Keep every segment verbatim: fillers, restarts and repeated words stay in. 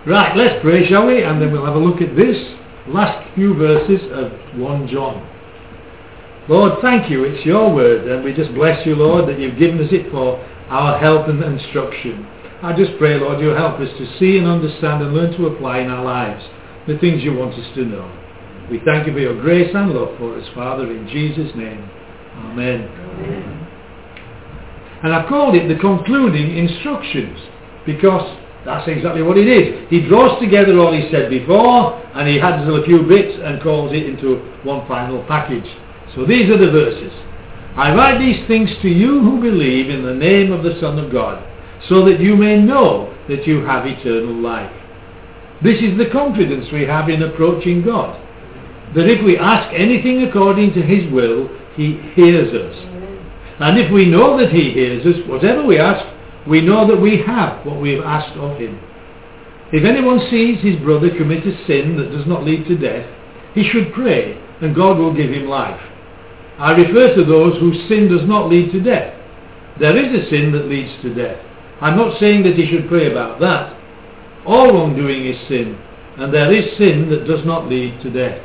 Right, let's pray, shall we? And then we'll have a look at this last few verses of First John. Lord, thank you. It's your word, and we just bless you, Lord, that you've given us it for our help and instruction. I just pray, Lord, you'll help us to see and understand and learn to apply in our lives the things you want us to know. We thank you for your grace and love for us, Father, in Jesus' name. Amen. Amen. And I've called it the concluding instructions, because that's exactly what it is. He draws together all he said before, and he adds a few bits and calls it into one final package. So these are the verses. I write these things to you who believe in the name of the Son of God, so that you may know that you have eternal life. This is the confidence we have in approaching God, that if we ask anything according to his will, he hears us. And if we know that he hears us, whatever we ask, we know that we have what we have asked of him. If anyone sees his brother commit a sin that does not lead to death, he should pray, and God will give him life. I refer to those whose sin does not lead to death. There is a sin that leads to death. I'm not saying that he should pray about that. All wrongdoing is sin, and there is sin that does not lead to death.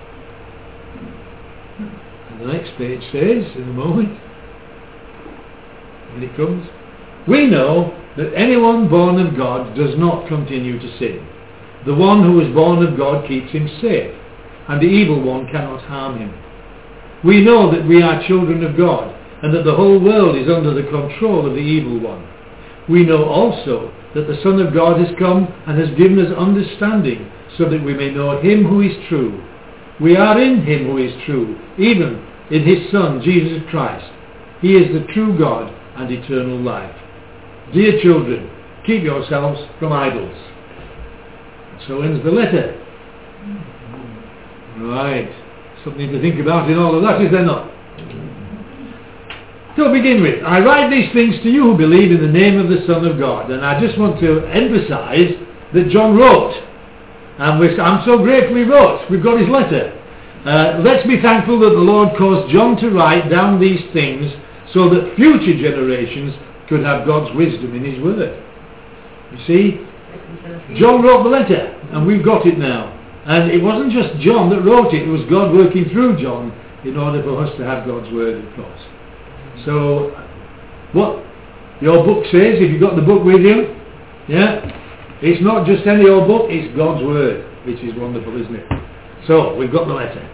And the next page says, in a moment, when it comes, we know that anyone born of God does not continue to sin. The one who is born of God keeps him safe, and the evil one cannot harm him. We know that we are children of God, and that the whole world is under the control of the evil one. We know also that the Son of God has come and has given us understanding, so that we may know him who is true. We are in him who is true, even in his Son, Jesus Christ. He is the true God and eternal life. Dear children, keep yourselves from idols. So ends the letter. Right. Something to think about in all of that, is there not? To begin with, I write these things to you who believe in the name of the Son of God. And I just want to emphasize that John wrote. And we're, I'm so grateful he wrote. We've got his letter. Uh, let's be thankful that the Lord caused John to write down these things so that future generations could have God's wisdom in his word. You see, John wrote the letter, and we've got it now. And it wasn't just John that wrote it, it was God working through John in order for us to have God's word, of course. So, what your book says, if you've got the book with you, yeah, it's not just any old book, it's God's word, which is wonderful, isn't it? So, we've got the letter.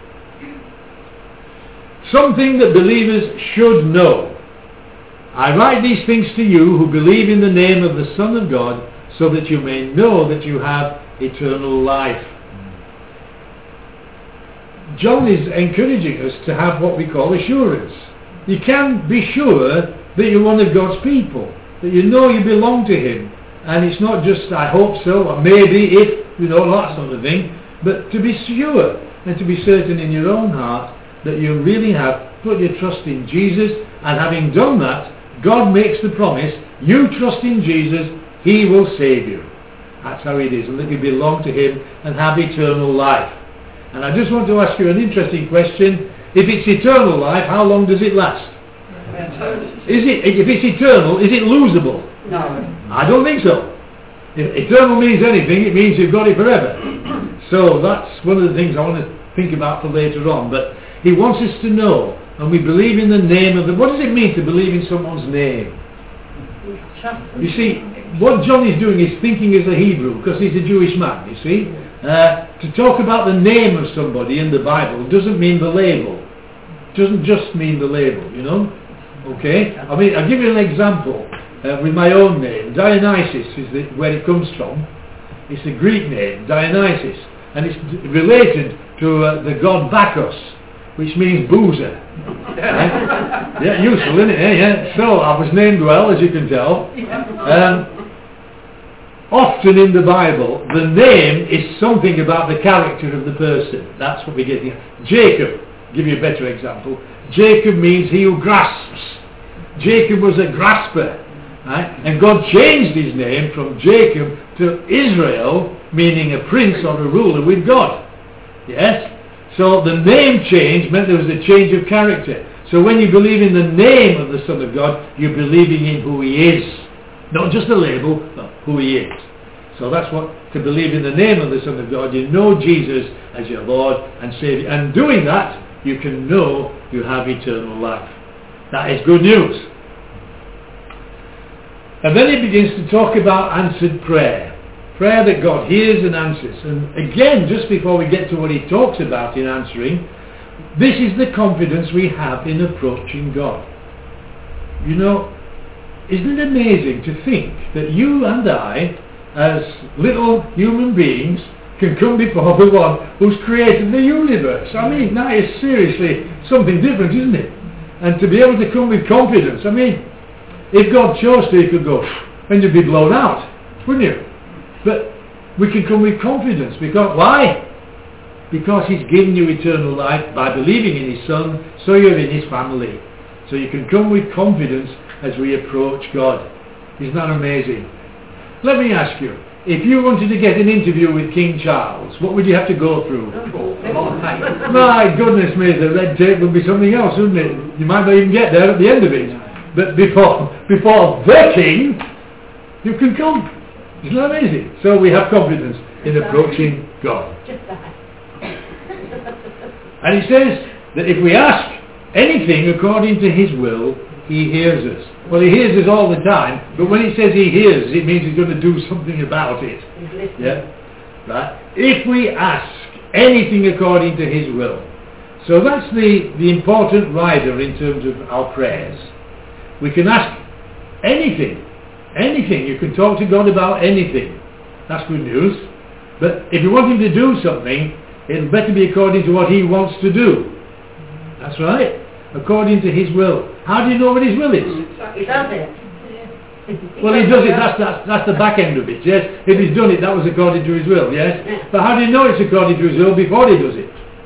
Something that believers should know. I write these things to you who believe in the name of the Son of God, so that you may know that you have eternal life. John is encouraging us to have what we call assurance. You can be sure that you're one of God's people, that you know you belong to him, and it's not just I hope so, or maybe if, you know, that sort of thing, but to be sure and to be certain in your own heart that you really have put your trust in Jesus, and having done that, God makes the promise, you trust in Jesus, he will save you. That's how it is, and that you belong to him and have eternal life. And I just want to ask you an interesting question. If it's eternal life, how long does it last? Is it, if it's eternal, is it losable? No. I don't think so. If eternal means anything, it means you've got it forever. So that's one of the things I want to think about for later on. But he wants us to know, and we believe in the name of the... What does it mean to believe in someone's name? You see, what John is doing is thinking as a Hebrew, because he's a Jewish man, you see. Uh, to talk about the name of somebody in the Bible doesn't mean the label. Doesn't just mean the label, you know. Okay? I mean, I'll give you an example uh, with my own name. Dionysus is the, where it comes from. It's a Greek name, Dionysus. And it's d- related to uh, the god Bacchus, which means boozer. Right? Yeah, useful, isn't it? Yeah, yeah. So, I was named well, as you can tell. Um, Often in the Bible, the name is something about the character of the person. That's what we get here. Jacob, give you a better example. Jacob means he who grasps. Jacob was a grasper. Right? And God changed his name from Jacob to Israel, meaning a prince or a ruler with God. Yes? So the name change meant there was a change of character. So when you believe in the name of the Son of God, you're believing in who he is. Not just a label, but who he is. So that's what to believe in the name of the Son of God. You know Jesus as your Lord and Saviour. And doing that, you can know you have eternal life. That is good news. And then he begins to talk about answered prayer. Prayer that God hears and answers. And again, just before we get to what he talks about in answering, this is the confidence we have in approaching God. You know, isn't it amazing to think that you and I, as little human beings, can come before the one who's created the universe? I mean, that is seriously something different, isn't it? And to be able to come with confidence. I mean, if God chose to, he could go, and you'd be blown out, wouldn't you? But we can come with confidence. Because why? Because he's given you eternal life by believing in his Son, so you're in his family. So you can come with confidence as we approach God. Isn't that amazing? Let me ask you, if you wanted to get an interview with King Charles, what would you have to go through? My goodness me, the red tape would be something else, wouldn't it? You might not even get there at the end of it. But before, before the King, you can come. Isn't that amazing? So we have confidence in approaching God. And he says that if we ask anything according to his will, he hears us. Well, he hears us all the time, but when he says he hears, it means he's going to do something about it. Yeah? Right? If we ask anything according to his will. So that's the, the important rider in terms of our prayers. We can ask anything. Anything. You can talk to God about anything. That's good news. But if you want him to do something, it'll better be according to what he wants to do. That's right. According to his will. How do you know what his will is? He does it. Well, he does it. That's, that's, that's the back end of it, yes? If he's done it, that was according to his will, yes? But how do you know it's according to his will before he does it?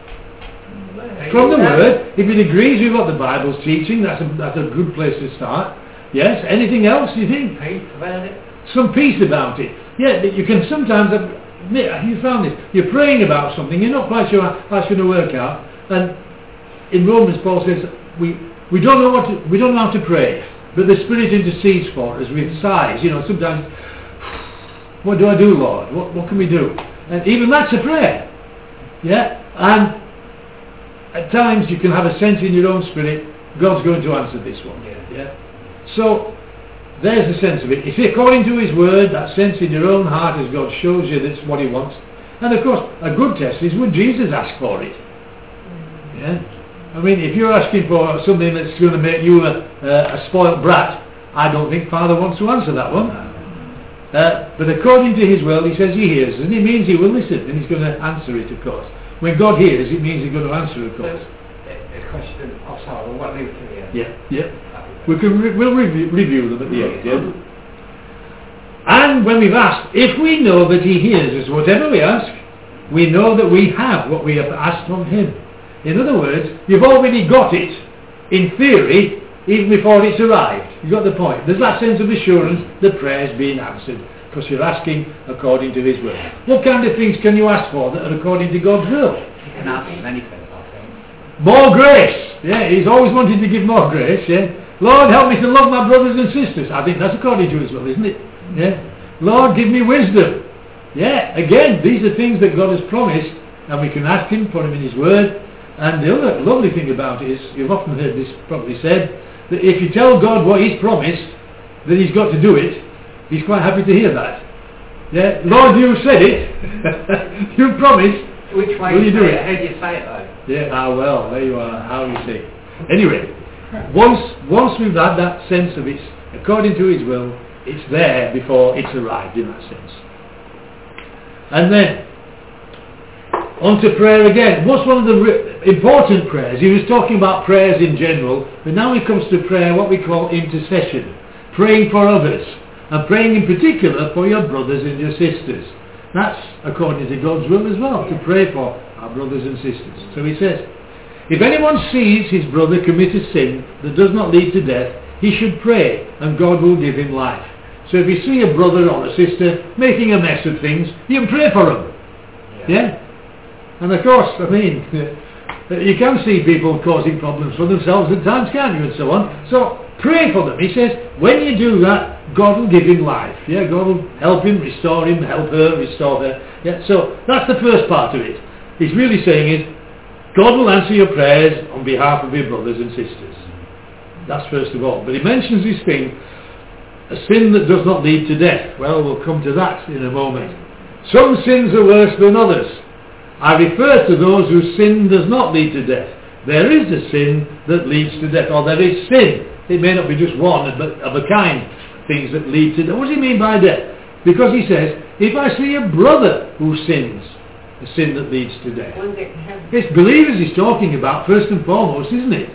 From the Word. If it agrees with what the Bible's teaching, that's a, that's a good place to start. Yes? Anything else, do you think? Peace about it. Some peace about it. Yeah, you can sometimes have, you found this, you're praying about something, you're not quite sure how it's going to work out, and in Romans Paul says, we, we don't know what to, we don't know how to pray, but the Spirit intercedes for us with sighs. You know, sometimes, what do I do, Lord? What, what can we do? And even that's a prayer. Yeah? And at times you can have a sense in your own spirit, God's going to answer this one. Yeah? Yeah? So, there's the sense of it. If according to his word, that sense in your own heart as God shows you that's what he wants. And of course, a good test is, would Jesus ask for it? Yeah? I mean, if you're asking for something that's going to make you a, a, a spoiled brat, I don't think Father wants to answer that one. Uh, but according to his will, he says he hears, and it means he will listen, and he's going to answer it, of course. When God hears, it means he's going to answer, of course. A question of sorrow, what leads to the end? Yeah, yeah. We can re- we'll review, review them at the end, yeah? And when we've asked, if we know that he hears us, whatever we ask, we know that we have what we have asked from him. In other words, you've already got it, in theory, even before it's arrived. You got the point. There's that sense of assurance that prayer's being answered, because you're asking according to his will. What kind of things can you ask for that are according to God's will? You can ask anything, I think. More grace! Yeah, he's always wanted to give more grace, yeah. Lord, help me to love my brothers and sisters. I think that's according to his will, isn't it? Yeah. Lord, give me wisdom. Yeah, again, these are things that God has promised, and we can ask him for him in his word. And the other lovely thing about it is, you've often heard this probably said, that if you tell God what he's promised, that he's got to do it, he's quite happy to hear that. Yeah, Lord, you said it. You promised. Which way will you do it? How do you say it though? Yeah, ah well, there you are, how you say. Anyway, once once we've had that sense of it's according to his will, it's there before it's arrived in that sense. And then, on to prayer again. What's one of the re- important prayers? He was talking about prayers in general, but now he comes to prayer, what we call intercession. Praying for others. And praying in particular for your brothers and your sisters. That's according to God's will as well, to pray for our brothers and sisters. So he says, if anyone sees his brother commit a sin that does not lead to death, he should pray, and God will give him life. So if you see a brother or a sister making a mess of things, you can pray for them. Yeah? yeah? And of course, I mean, you can see people causing problems for themselves at times, can't you, and so on. So pray for them. He says, when you do that, God will give him life. Yeah, God will help him, restore him, help her, restore her. Yeah, so that's the first part of it. He's really saying is, God will answer your prayers on behalf of your brothers and sisters. That's first of all. But he mentions this thing, a sin that does not lead to death. Well, we'll come to that in a moment. Some sins are worse than others. I refer to those whose sin does not lead to death. There is a sin that leads to death, or there is sin. It may not be just one, but of a kind, things that lead to death. What does he mean by death? Because he says, if I see a brother who sins, a sin that leads to death. It's believers he's talking about first and foremost, isn't it?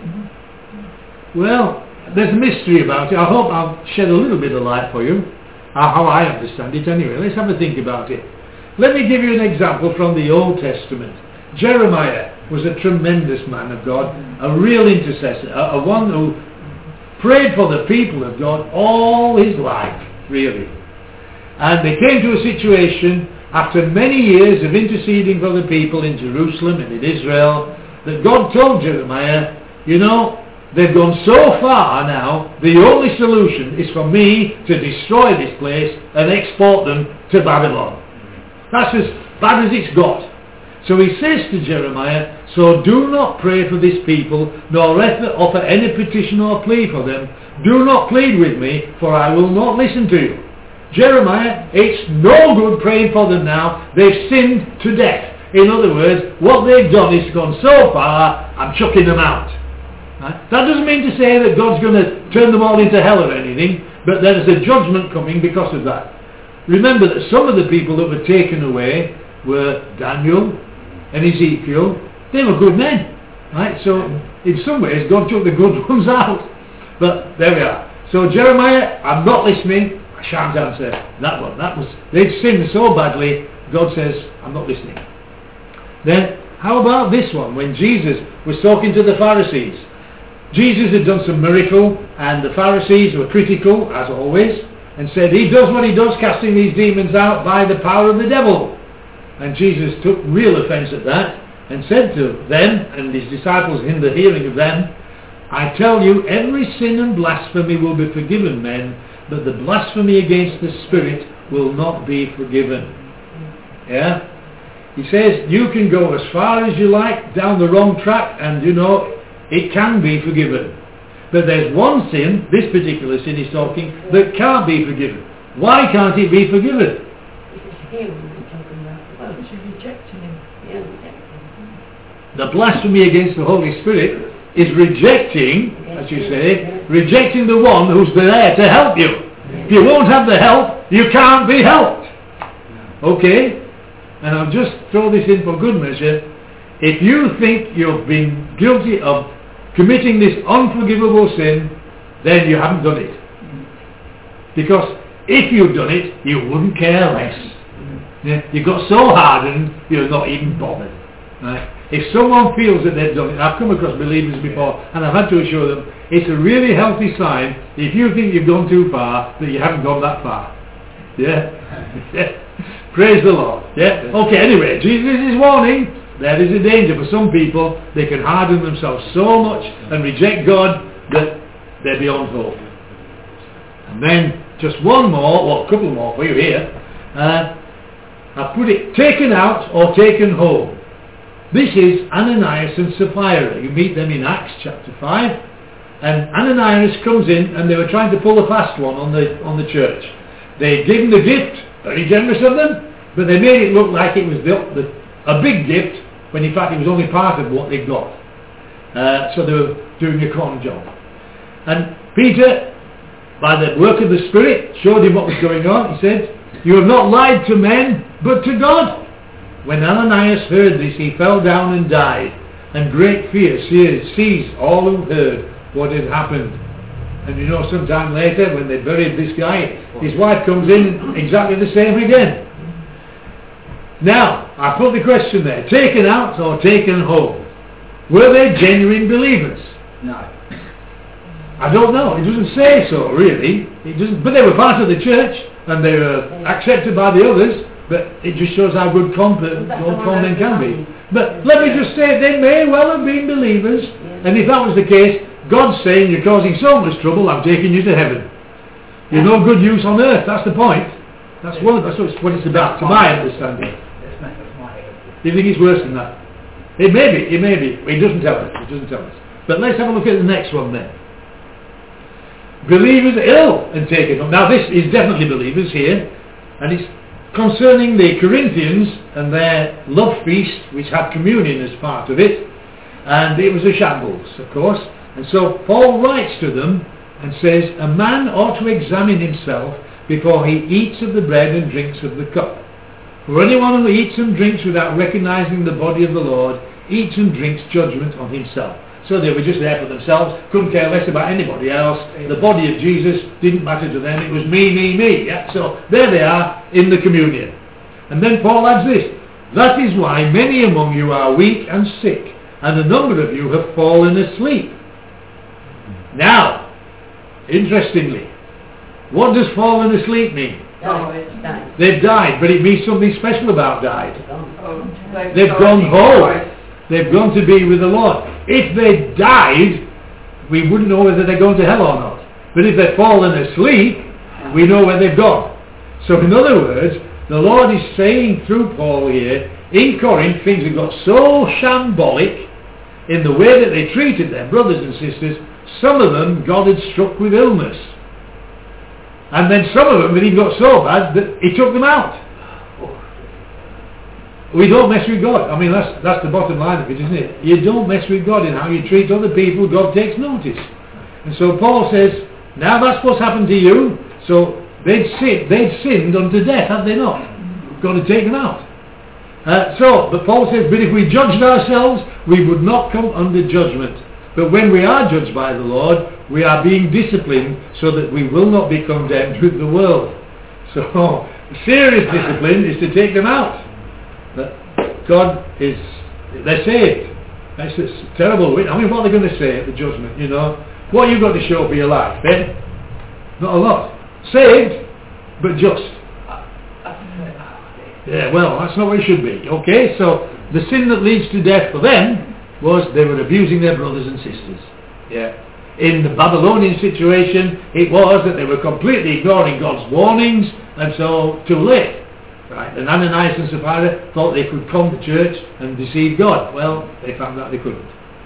Well, there's a mystery about it. I hope I'll shed a little bit of light for you, how I understand it anyway. Let's have a think about it. Let me give you an example from the Old Testament. Jeremiah was a tremendous man of God, a real intercessor, a, a one who prayed for the people of God all his life, really. And they came to a situation after many years of interceding for the people in Jerusalem and in Israel, that God told Jeremiah, you know, they've gone so far now, the only solution is for me to destroy this place and export them to Babylon. That's as bad as it's got. So he says to Jeremiah, so do not pray for this people, nor offer any petition or plea for them. Do not plead with me, for I will not listen to you. Jeremiah, it's no good praying for them now. They've sinned to death. In other words, what they've done is gone so far, I'm chucking them out. Right? That doesn't mean to say that God's going to turn them all into hell or anything, but there is a judgment coming because of that. Remember that some of the people that were taken away were Daniel and Ezekiel. They were good men. Right? So in some ways God took the good ones out. But there we are. So Jeremiah, I'm not listening. I shan't answer that one. That was, they'd sinned so badly, God says, I'm not listening. Then, how about this one, when Jesus was talking to the Pharisees? Jesus had done some miracle, and the Pharisees were critical, as always, and said, he does what he does, casting these demons out by the power of the devil. And Jesus took real offence at that, and said to them, and his disciples in the hearing of them, I tell you, every sin and blasphemy will be forgiven men, but the blasphemy against the Spirit will not be forgiven. Yeah? He says, you can go as far as you like down the wrong track, and you know, it can be forgiven. But there's one sin, this particular sin he's talking, that can't be forgiven. Why can't it be forgiven? It's him we're talking about. Well, it's rejecting him. Yeah, rejecting him. The blasphemy against the Holy Spirit is rejecting, as you say, rejecting the one who's there to help you. If you won't have the help, you can't be helped. Okay? And I'll just throw this in for good measure. If you think you've been guilty of committing this unforgivable sin, then you haven't done it. Because if you'd done it, you wouldn't care less. Yeah? You got so hardened, you're not even bothered. Right? If someone feels that they've done it, I've come across believers before, and I've had to assure them, it's a really healthy sign if you think you've gone too far, that you haven't gone that far. Yeah? Yeah. Praise the Lord. Yeah? Okay, anyway, Jesus is warning. There is a danger for some people. They can harden themselves so much and reject God that they're beyond hope. And then, just one more, well, a couple more for you here. Uh, I put it, taken out or taken home. This is Ananias and Sapphira. You meet them in Acts chapter five. And Ananias comes in, and they were trying to pull a fast one on the on the church. They gave him the gift, very generous of them, but they made it look like it was the, the, a big gift, when in fact it was only part of what they got. Uh, so they were doing a con job. And Peter, by the work of the Spirit, showed him what was going on. He said, you have not lied to men, but to God. When Ananias heard this, he fell down and died, and great fear seized all who heard what had happened. And you know, sometime later, when they buried this guy, his wife comes in exactly the same again. Now, I put the question there, taken out or taken home? Were they genuine believers? No. I don't know, it doesn't say so really. It doesn't, but they were part of the church, and they were accepted by the others, but it just shows how good comp men can be. But let me just say, they may well have been believers, and if that was the case, God's saying, you're causing so much trouble, I'm taking you to heaven. You're no good use on earth. That's the point. That's what, that's what it's, what it's about, to my understanding. It's not as my Do you think it's worse than that? It may be, it may be. It doesn't tell us. It doesn't tell us. But let's have a look at the next one then. Believers ill and taken up. Now this is definitely believers here, and it's concerning the Corinthians and their love feast, which had communion as part of it, and it was a shambles, of course. And so Paul writes to them and says, a man ought to examine himself before he eats of the bread and drinks of the cup. For anyone who eats and drinks without recognizing the body of the Lord eats and drinks judgment on himself. So they were just there for themselves, couldn't care less about anybody else. The body of Jesus didn't matter to them. It was me, me, me. Yeah? So there they are in the communion. And then Paul adds this, that is why many among you are weak and sick, and a number of you have fallen asleep. Now, interestingly, what does fallen asleep mean? No, it's died. They've died, but it means something special about died. Oh, They've gone home. They've gone to be with the Lord. If they died, we wouldn't know whether they're going to hell or not. But if they've fallen asleep, we know where they've gone. So in other words, the Lord is saying through Paul here, in Corinth, things have got so shambolic in the way that they treated their brothers and sisters. Some of them God had struck with illness. And then some of them, it even got so bad that he took them out. We don't mess with God. I mean, that's that's the bottom line of it, isn't it? You don't mess with God in how you treat other people. God takes notice. And so Paul says, now that's what's happened to you. So they'd sinned, they'd sinned unto death, have they not? Got to take them out. Uh, so, but Paul says, but if we judged ourselves, we would not come under judgment. But when we are judged by the Lord, we are being disciplined so that we will not be condemned with the world. So, serious discipline is to take them out. But God is, they're saved. That's a terrible way. I mean, what are they going to say at the judgment, you know? What have you got to show for your life, eh? Not a lot. Saved, but just. Yeah, well, that's not what it should be. Okay, so the sin that leads to death for them was they were abusing their brothers and sisters. Yeah. In the Babylonian situation, it was that they were completely ignoring God's warnings, and so too late. Right, and Ananias and Sapphira thought they could come to church and deceive God. Well, they found out they couldn't.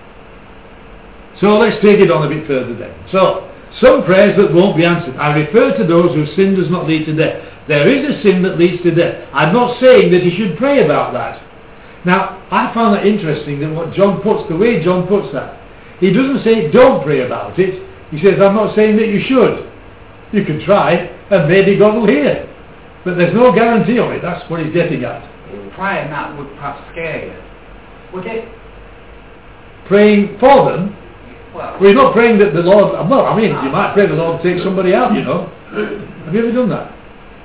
So let's take it on a bit further then. So, some prayers that won't be answered. I refer to those whose sin does not lead to death. There is a sin that leads to death. I'm not saying that you should pray about that. Now, I found that interesting that what John puts, the way John puts that, he doesn't say don't pray about it. He says, I'm not saying that you should. You can try, and maybe God will hear. But there's no guarantee on it. That's what he's getting at. Praying that would perhaps scare you. Would it? Praying for them? Well, We're not praying that the Lord... Well, I mean, you might pray the Lord to take somebody out, you know. Have you ever done that?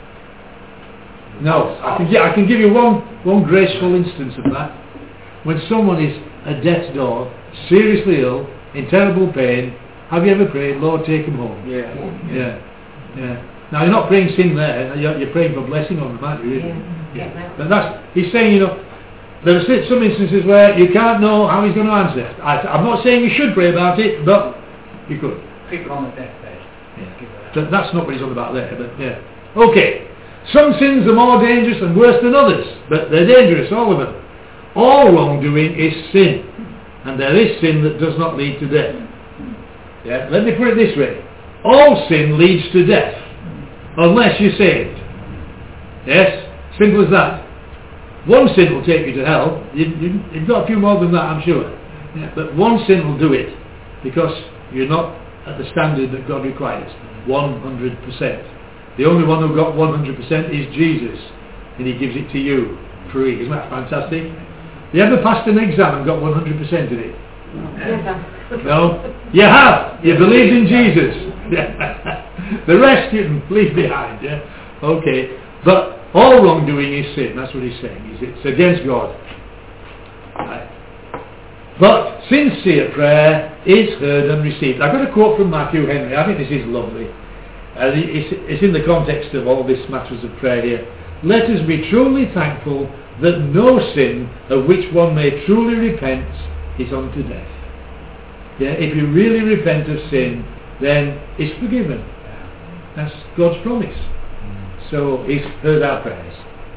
No. I can, I can give you one, one graceful instance of that. When someone is at death's door, seriously ill, in terrible pain, have you ever prayed, Lord, take him home? yeah. Yeah. Yeah. Now you're not praying sin there, you're, you're praying for blessing on them, aren't you? Really? Yeah. Yeah. But that's, he's saying, you know, there are some instances where you can't know how he's going to answer. I, I'm not saying you should pray about it, but you could. People on the deathbed. Yeah. So that's not what he's on about there, but yeah. Okay. Some sins are more dangerous and worse than others, but they're dangerous, all of them. All wrongdoing is sin, and there is sin that does not lead to death. Yeah. Let me put it this way. All sin leads to death. Unless you're saved. Yes? Simple as that. One sin will take you to hell. You, you, you've got a few more than that, I'm sure. Yeah, but one sin will do it. Because you're not at the standard that God requires. one hundred percent. The only one who got one hundred percent is Jesus. And he gives it to you. Free. Isn't that fantastic? You ever passed an exam and got one hundred percent of it? Yeah. No? You have. You believed in Jesus. Yeah. The rest you can leave behind. Yeah. Okay. But all wrongdoing is sin. That's what he's saying. It's against God. Right. But sincere prayer is heard and received. I've got a quote from Matthew Henry. I think this is lovely. Uh, it's, it's in the context of all this matters of prayer here. Let us be truly thankful that no sin of which one may truly repent is unto death. Yeah, if you really repent of sin, then it's forgiven. That's God's promise. So he's heard our prayers.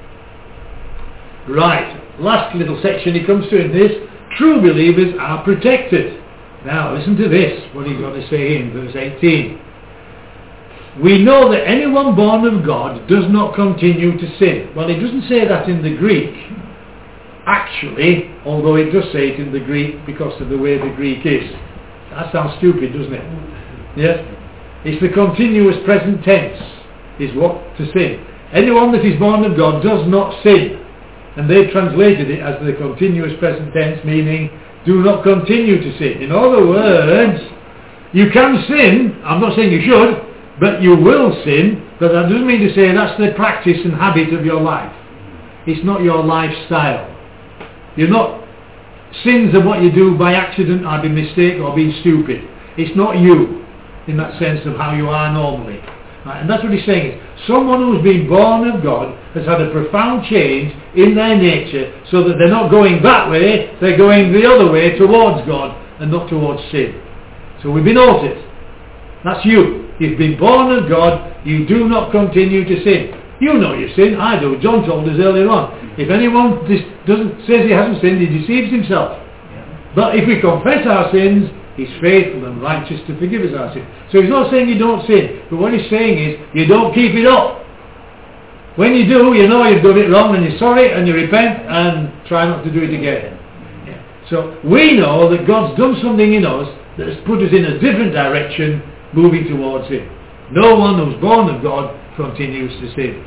Right, last little section he comes to in this. True believers are protected. Now listen to this, what he's got to say in verse eighteen. We know that anyone born of God does not continue to sin. Well, he doesn't say that in the Greek, actually, although it does say it in the Greek because of the way the Greek is. That sounds stupid, doesn't it? Yes? It's the continuous present tense is what to sin. Anyone that is born of God does not sin. And they translated it as the continuous present tense, meaning do not continue to sin. In other words, you can sin, I'm not saying you should, but you will sin, but that doesn't mean to say that's the practice and habit of your life. It's not your lifestyle. You're not, sins are what you do by accident or by mistake or being stupid. It's not you, in that sense of how you are normally. Right? And that's what he's saying. Someone who's been born of God has had a profound change in their nature so that they're not going that way, they're going the other way towards God and not towards sin. So we've been altered. That's you. You've been born of God, you do not continue to sin. You know you sin, I do. John told us earlier on. If anyone dis- doesn't says he hasn't sinned, he deceives himself. But if we confess our sins, he's faithful and righteous to forgive us our sins. So he's not saying you don't sin, but what he's saying is you don't keep it up. When you do, you know you've done it wrong and you're sorry and you repent and try not to do it again. Yeah. So we know that God's done something in us that has put us in a different direction, moving towards him. No one who's born of God continues to sin.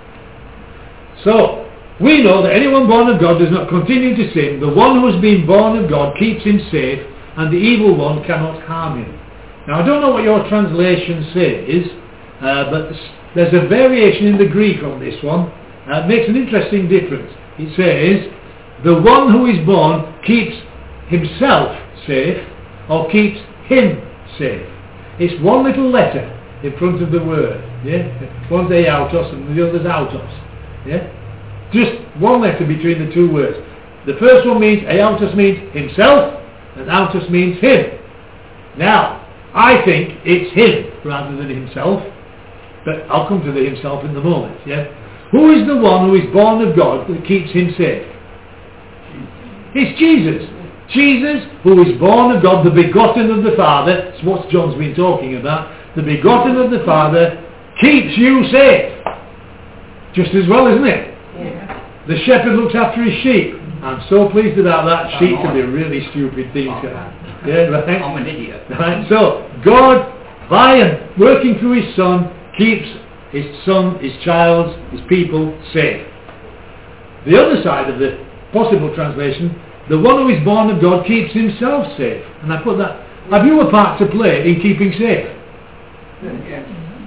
So, we know that anyone born of God does not continue to sin. The one who has been born of God keeps him safe, and the evil one cannot harm him. Now, I don't know what your translation says, uh, but there's a variation in the Greek on this one. Uh, it makes an interesting difference. It says, the one who is born keeps himself safe, or keeps him safe. It's one little letter in front of the word. Yeah? One's eautos and the other's autos. Yeah? Just one letter between the two words. The first one means, eautos means himself, and autos means him. Now, I think it's him rather than himself, but I'll come to the himself in the moment. Yeah? Who is the one who is born of God that keeps him safe? It's Jesus. Jesus, who is born of God, the begotten of the Father, that's what John's been talking about, the begotten of the Father, keeps you safe. Just as well, isn't it? Yeah. The shepherd looks after his sheep. I'm so pleased about that. Sheep can be really stupid things. Yeah, right? I'm an idiot. Right? So, God, by and working through his Son, keeps his Son, his child, his people safe. The other side of the possible translation, the one who is born of God keeps himself safe. And I put that, have you a part to play in keeping safe? Yes.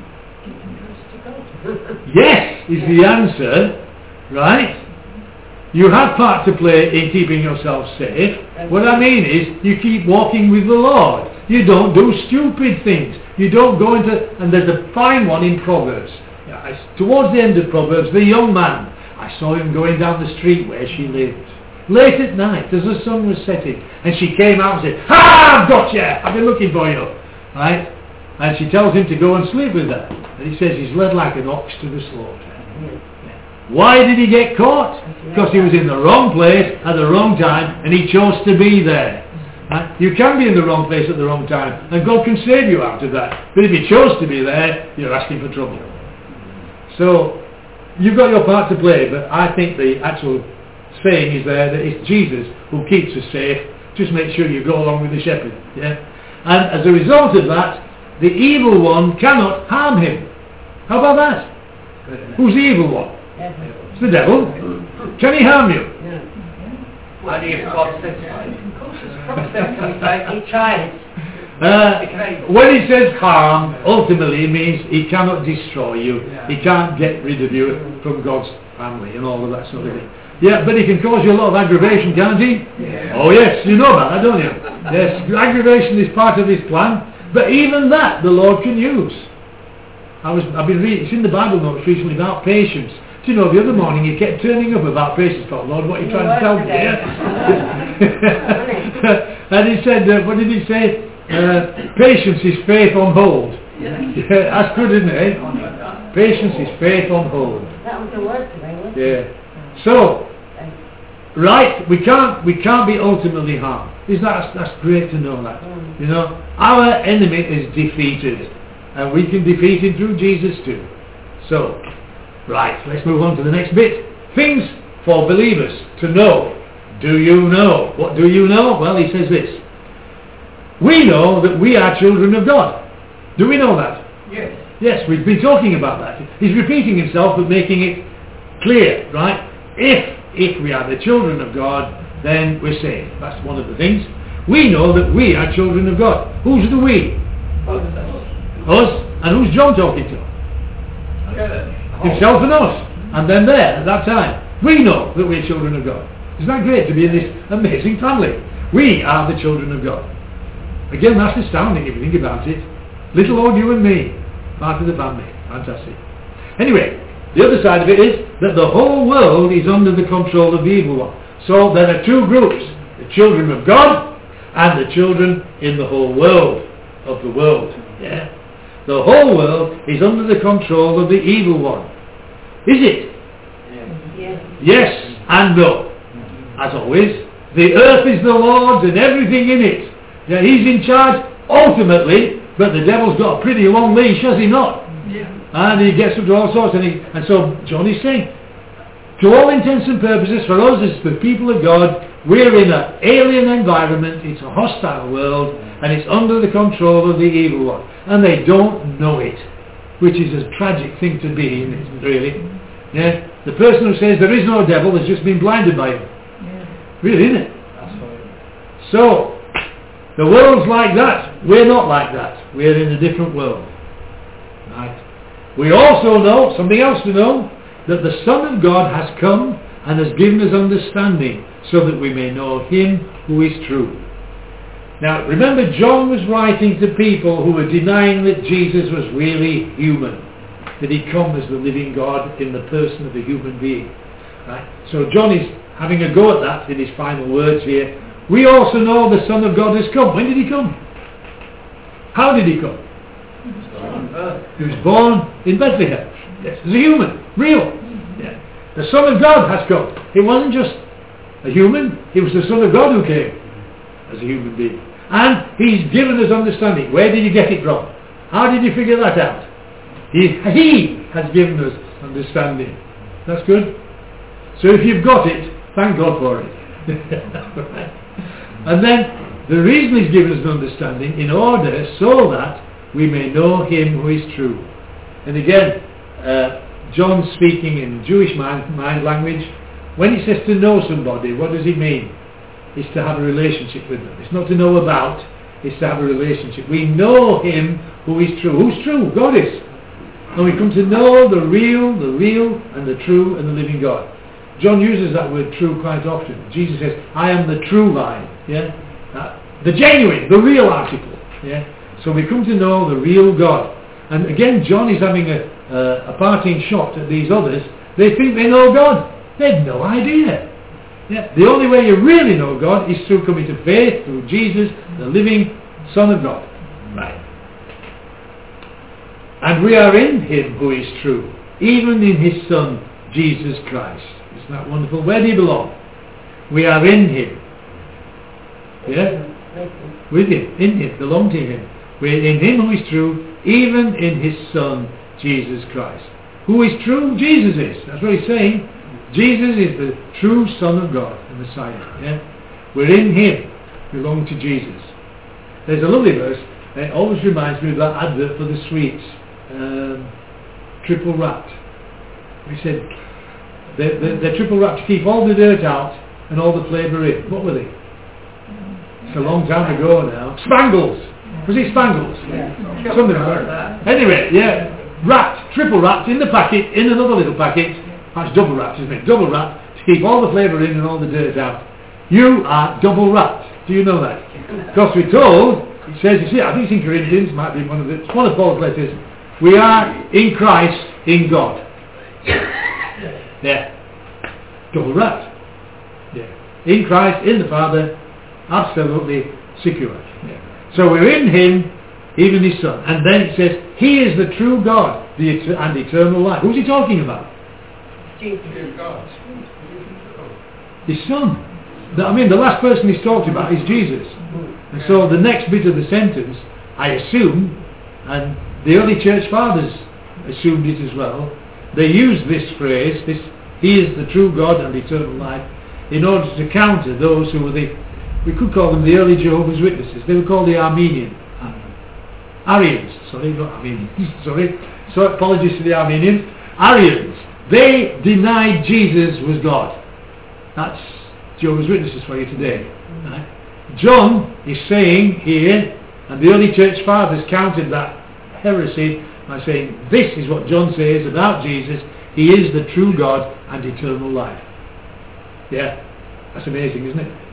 Yes is the answer, right? You have part to play in keeping yourself safe. What I mean is, you keep walking with the Lord. You don't do stupid things. You don't go into, and there's a fine one in Proverbs. Towards the end of Proverbs, the young man, I saw him going down the street where she lived. Late at night, as the sun was setting, and she came out and said, "Ah, I've got you! I've been looking for you!" Right? And she tells him to go and sleep with her. And he says he's led like an ox to the slaughter. Yeah. Why did he get caught? Because he was in the wrong place at the wrong time, and he chose to be there. Right? You can be in the wrong place at the wrong time, and God can save you out of that. But if you chose to be there, you're asking for trouble. So, you've got your part to play, but I think the actual saying is there that it's Jesus who keeps us safe. Just make sure you go along with the shepherd. Yeah? And as a result of that, the evil one cannot harm him. How about that? Who's the evil one? It's the devil. Can he harm you? How do you God satisfy? He tried. Uh, when he says harm, ultimately it means he cannot destroy you. He can't get rid of you from God's family and all of that sort of thing. Yeah, but he can cause you a lot of aggravation, can't he? Yeah. Oh yes, you know about that, don't you? Yes, aggravation is part of his plan, but even that the Lord can use. I was, I've been reading, it's in the Bible notes recently about patience. Do you know, the other morning he kept turning up about patience. I thought, Lord, what are you trying to tell me? Yeah? And he said, uh, what did he say? Uh, patience is faith on hold. Yeah. Yeah, that's good, isn't it? Eh? Patience is faith on hold. That was the word today, wasn't Yeah. it? So, right, we can't we can't be ultimately harmed. Is that that's great to know that. Mm. You know, our enemy is defeated, and we can defeat him through Jesus too. So, right, let's move on to the next bit. Things for believers to know. Do you know? What do you know? Well, he says this. We know that we are children of God. Do we know that? Yes. Yes, we've been talking about that. He's repeating himself but making it clear, right? If if we are the children of God, then we're saved. That's one of the things. We know that we are children of God. Who's the we? Us. And who's John talking to? Himself and us. And then there, at that time, we know that we're children of God. Isn't that great to be in this amazing family? We are the children of God. Again, that's astounding if you think about it. Little old you and me, part of the family. Fantastic. Anyway, the other side of it is that the whole world is under the control of the evil one. So there are two groups, the children of God and the children in the whole world of the world. Yeah? The whole world is under the control of the evil one. Is it? Yes. Yes and no. As always, the earth is the Lord's and everything in it. Yeah, he's in charge ultimately, but the devil's got a pretty long leash, has he not? Yeah. And he gets up to all sorts, and, he, and so John is saying, to all intents and purposes, for us as the people of God, we're in an alien environment, it's a hostile world, and it's under the control of the evil one. And they don't know it, which is a tragic thing to be in, isn't it, really? Yeah? The person who says there is no devil has just been blinded by him. Yeah. Really, isn't it? That's right. So, the world's like that. We're not like that. We're in a different world. Right? We also know, something else to know, that the Son of God has come and has given us understanding so that we may know him who is true. Now, remember, John was writing to people who were denying that Jesus was really human, that he come as the living God in the person of a human being. Right? So John is having a go at that in his final words here. We also know the Son of God has come. When did he come? How did he come? He was born in Bethlehem. Yes, as a human, real. Yeah. The Son of God has come. He wasn't just a human, he was the Son of God who came as a human being. And he's given us understanding. Where did you get it from? How did you figure that out? He, he has given us understanding. That's good. So if you've got it, thank God for it. Right. And then the reason he's given us understanding in order so that we may know him who is true. And again, uh, John speaking in Jewish mind, mind language, when he says to know somebody, what does he mean? It's to have a relationship with them. It's not to know about, it's to have a relationship. We know him who is true. Who's true? God is. And we come to know the real, the real, and the true, and the living God. John uses that word true quite often. Jesus says, I am the true vine. Yeah? Uh, the genuine, the real article. Yeah? So we come to know the real God. And again, John is having a, uh, a parting shot at these others. They think they know God. They have no idea. Yeah? The only way you really know God is through coming to faith, through Jesus, the living Son of God. Right. And we are in him who is true, even in his Son, Jesus Christ. Isn't that wonderful? Where do you belong? We are in him. Yeah? With him, in him, belong to him. We're in him who is true, even in his Son, Jesus Christ. Who is true? Jesus is. That's what he's saying. Jesus is the true Son of God, the Messiah. Yeah? We're in him, belong to Jesus. There's a lovely verse. It always reminds me of that advert for the sweets. Um, triple wrapped. We said they're, they're, they're triple wrapped to keep all the dirt out and all the flavour in. What were they? It's a long time ago now. Spangles. Was it Spangles? Yeah. Something like that. Anyway, yeah. Wrapped, triple wrapped in the packet, in another little packet. That's double wrapped, isn't it? Double wrapped to keep all the flavour in and all the dirt out. You are double wrapped. Do you know that? Because we're told, it says, you see, I think it's in Corinthians, might be one of the, it's one of Paul's letters. We are in Christ, in God. Yeah. Double wrapped. Yeah. In Christ, in the Father, absolutely secure. Yeah. So we're in him even his Son. And then it says, he is the true God the et- and eternal life. Who's he talking about? Jesus. His Son. The- I mean, the last person he's talked about is Jesus. And so the next bit of the sentence, I assume, and the early church fathers assumed it as well, they used this phrase, this, he is the true God and eternal life, in order to counter those who were the, we could call them the early Jehovah's Witnesses. They were called the Armenian. Arians, sorry, not Armenians, sorry. So apologies to the Armenians. Arians. They denied Jesus was God. That's Jehovah's Witnesses for you today. Right? John is saying here, and the early church fathers countered that heresy by saying, this is what John says about Jesus. He is the true God and eternal life. Yeah, that's amazing, isn't it?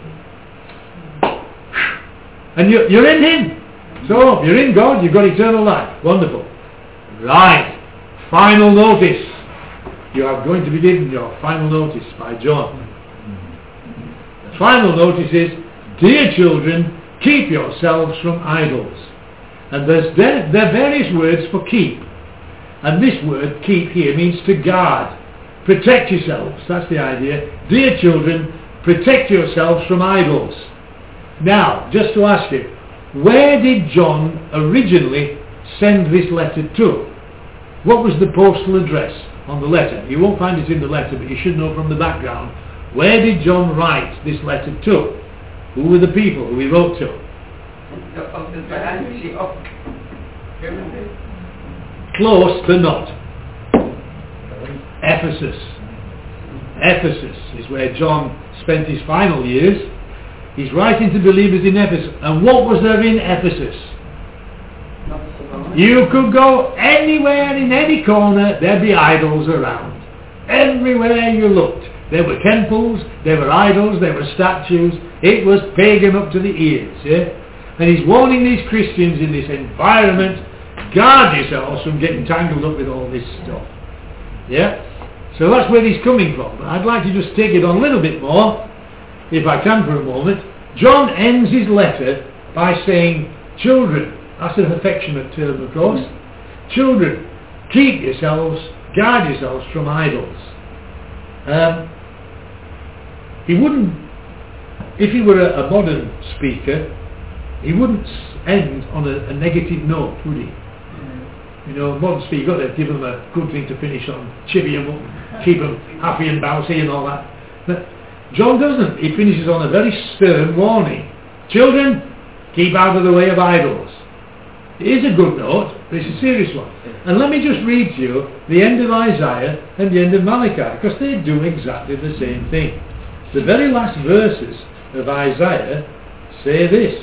And you're, you're in Him. So, if you're in God, you've got eternal life. Wonderful. Right. Final notice. You are going to be given your final notice by John. The final notice is, dear children, keep yourselves from idols. And there's there, there are various words for keep. And this word, keep, here means to guard. Protect yourselves. That's the idea. Dear children, protect yourselves from idols. Now, just to ask you, where did John originally send this letter to? What was the postal address on the letter? You won't find it in the letter, but you should know from the background. Where did John write this letter to? Who were the people who he wrote to? Close, but not. Ephesus. Ephesus is where John spent his final years. He's writing to believers in Ephesus. And what was there in Ephesus? You could go anywhere, in any corner, there'd be idols around. Everywhere you looked. There were temples, there were idols, there were statues. It was pagan up to the ears. Yeah? And he's warning these Christians in this environment, guard yourselves from getting tangled up with all this stuff. Yeah? So that's where he's coming from. But I'd like to just take it on a little bit more, if I can for a moment. John ends his letter by saying, children, that's an affectionate term of course, children, keep yourselves, guard yourselves from idols. Um, he wouldn't, if he were a, a modern speaker, he wouldn't end on a, a negative note, would he? You know, modern speaker, you've got to give them a good thing to finish on, chivvy them up, keep them happy and bouncy and all that. But John doesn't. He finishes on a very stern warning. Children, keep out of the way of idols. It is a good note, but it's a serious one. And let me just read to you the end of Isaiah and the end of Malachi, because they do exactly the same thing. The very last verses of Isaiah say this.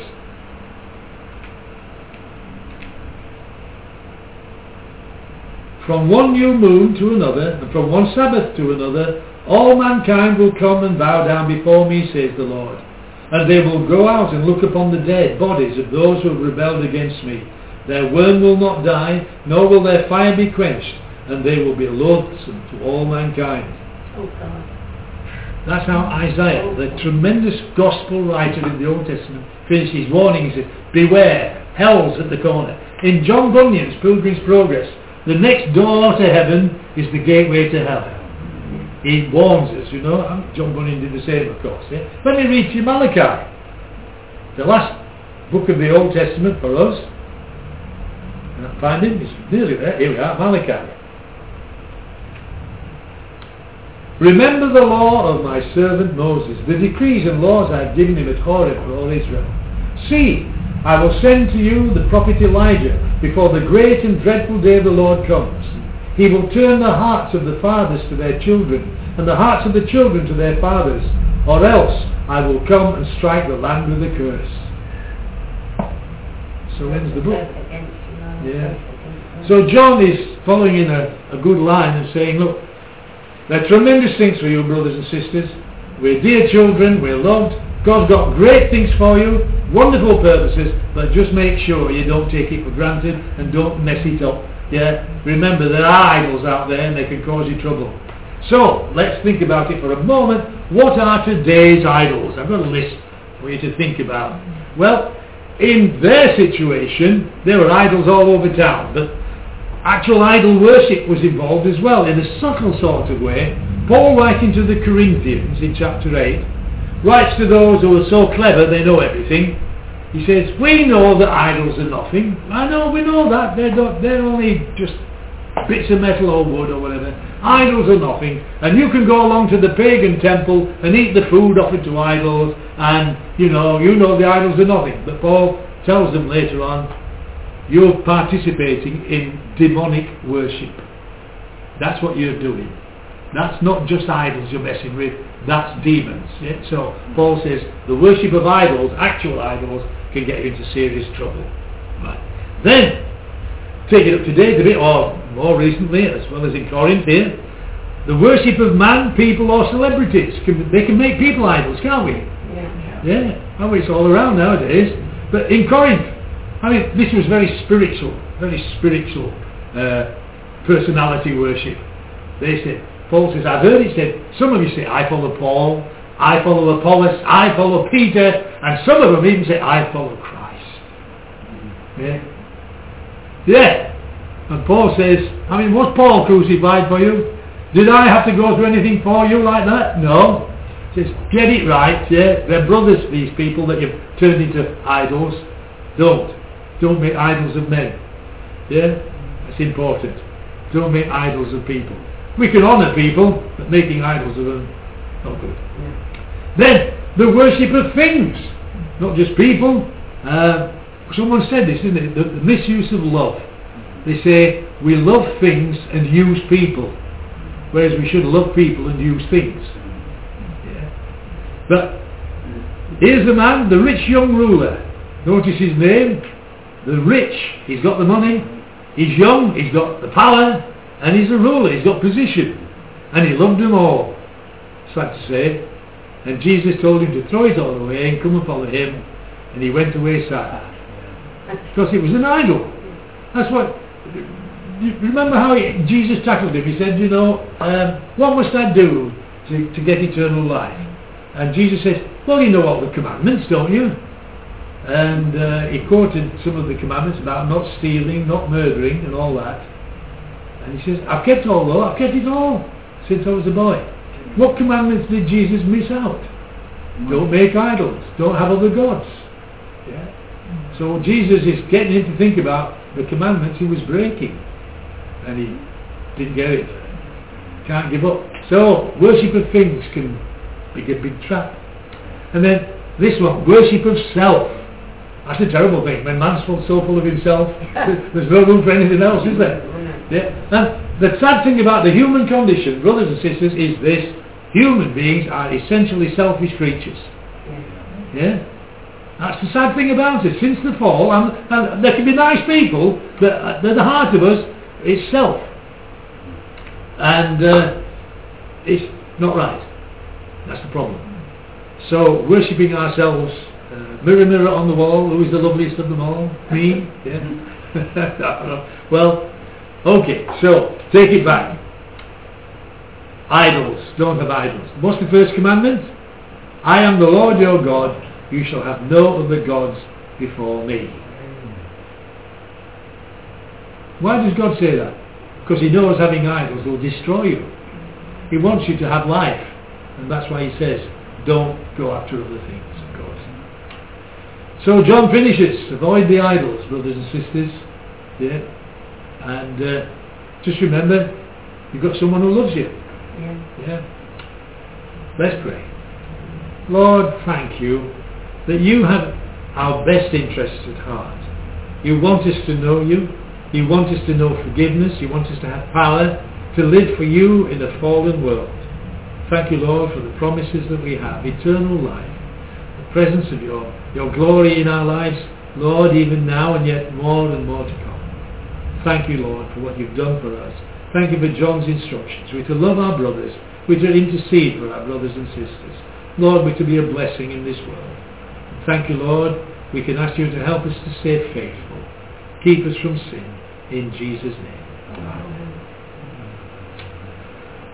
From one new moon to another, and from one Sabbath to another, all mankind will come and bow down before me, says the Lord. And they will go out and look upon the dead bodies of those who have rebelled against me. Their worm will not die, nor will their fire be quenched, and they will be loathsome to all mankind. Oh God. That's how Isaiah, the tremendous gospel writer in the Old Testament, finished his warning. He said, beware, hell's at the corner. In John Bunyan's Pilgrim's Progress, the next door to heaven is the gateway to hell. He warns us, you know. John Bunyan did the same, of course. Yeah? Let me read to you Malachi, the last book of the Old Testament for us. And I find it, it's nearly there. Here we are, Malachi. Remember the law of my servant Moses, the decrees and laws I have given him at Horeb for all Israel. See, I will send to you the prophet Elijah before the great and dreadful day of the Lord comes. He will turn the hearts of the fathers to their children, and the hearts of the children to their fathers, or else I will come and strike the land with a curse. So ends the book. Yeah. So John is following in a, a good line and saying, look, there are tremendous things for you, brothers and sisters. We're dear children, we're loved. God's got great things for you, wonderful purposes, but just make sure you don't take it for granted and don't mess it up. Yeah, remember there are idols out there and they can cause you trouble. So let's think about it for a moment. What are today's idols? I've got a list for you to think about. Well, in their situation, there were idols all over town, but actual idol worship was involved as well, in a subtle sort of way. Paul, writing to the Corinthians in chapter eight, writes to those who are so clever they know everything. He says, we know that idols are nothing. I know, we know that. They're, not, they're only just bits of metal or wood or whatever. Idols are nothing. And you can go along to the pagan temple and eat the food offered to idols, and, you know, you know the idols are nothing. But Paul tells them later on, you're participating in demonic worship. That's what you're doing. That's not just idols you're messing with, that's demons. Yeah? So Paul says the worship of idols, actual idols, can get you into serious trouble. Right. Then, take it up to date a bit, or more recently, as well as in Corinth here, the worship of man, people or celebrities. Can, they can make people idols, can't we? Yeah. Yeah, well, it's all around nowadays. But in Corinth, I mean, this was very spiritual, very spiritual uh, personality worship. They said, Paul says, I've heard it said, some of you say, I follow Paul, I follow Apollos, I follow Peter, and some of them even say, I follow Christ. Yeah. Yeah. And Paul says, I mean, was Paul crucified for you? Did I have to go through anything for you like that? No. He says, get it right, yeah. They're brothers, these people that you've turned into idols. Don't. Don't make idols of men. Yeah? That's important. Don't make idols of people. We can honour people, but making idols of them, not good. Yeah. Then, the worship of things, not just people. Uh, someone said this, didn't it? The, the misuse of love. They say, we love things and use people, whereas we should love people and use things. Yeah. But, here's the man, the rich young ruler. Notice his name. The rich, he's got the money, he's young, he's got the power, and he's a ruler, he's got position. And he loved them all. Sad to say. And Jesus told him to throw it all away and come and follow him. And he went away sad. Because it was an idol. That's what... You remember how he, Jesus tackled him? He said, you know, um, what must I do to, to get eternal life? And Jesus said, well, you know all the commandments, don't you? And uh, he quoted some of the commandments about not stealing, not murdering, and all that. And he says, I've kept all though, I've kept it all since I was a boy. What commandments did Jesus miss out? Don't make idols, don't have other gods. Yeah? So Jesus is getting him to think about the commandments he was breaking. And he didn't get it. Can't give up. So, worship of things can be a big trap. And then this one, worship of self. That's a terrible thing. When man's so full of himself, there's no room for anything else, is there? Yeah. And the sad thing about the human condition, brothers and sisters, is this: human beings are essentially selfish creatures. Yeah. That's the sad thing about it. Since the fall, and, and there can be nice people, but at the heart of us is self, and uh, it's not right. That's the problem. So worshipping ourselves. Uh, mirror, mirror on the wall, who is the loveliest of them all? Me? Yeah. Well, okay, so, take it back. Idols. Don't have idols. What's the first commandment? I am the Lord your God. You shall have no other gods before me. Why does God say that? Because he knows having idols will destroy you. He wants you to have life. And that's why he says, don't go after other things. So John finishes, avoid the idols, brothers and sisters. Yeah. And uh, just remember, you've got someone who loves you. Yeah. Yeah. Let's pray. Lord, thank you that you have our best interests at heart. You want us to know you. You want us to know forgiveness. You want us to have power to live for you in a fallen world. Thank you, Lord, for the promises that we have, eternal life. Presence of your, your glory in our lives, Lord, even now and yet more and more to come. Thank you, Lord, for what you've done for us. Thank you for John's instructions. We're to love our brothers. We're to intercede for our brothers and sisters. Lord, we're to be a blessing in this world. Thank you, Lord. We can ask you to help us to stay faithful. Keep us from sin. In Jesus' name. Amen.